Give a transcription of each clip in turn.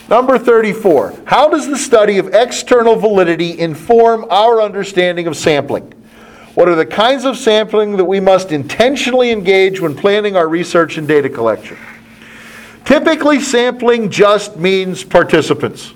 Number 34. How does the study of external validity inform our understanding of sampling? What are the kinds of sampling that we must intentionally engage when planning our research and data collection? Typically, sampling just means participants.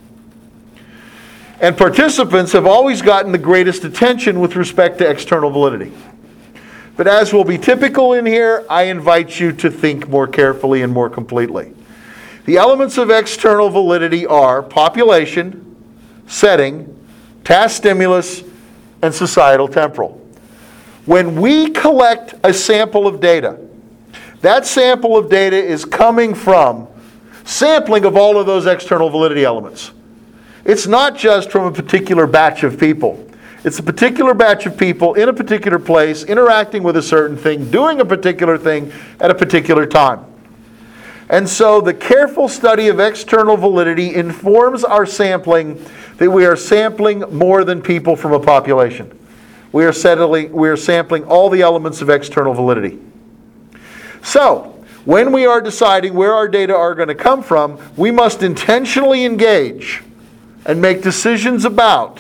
And participants have always gotten the greatest attention with respect to external validity. But as will be typical in here, I invite you to think more carefully and more completely. The elements of external validity are population, setting, task stimulus, and societal temporal. When we collect a sample of data, that sample of data is coming from sampling of all of those external validity elements. It's not just from a particular batch of people. It's a particular batch of people in a particular place, interacting with a certain thing, doing a particular thing at a particular time. And so the careful study of external validity informs our sampling that we are sampling more than people from a population. We are sampling all the elements of external validity. So, when we are deciding where our data are going to come from, we must intentionally engage and make decisions about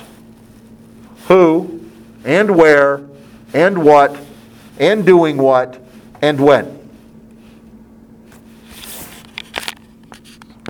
who and where and what and doing what and when.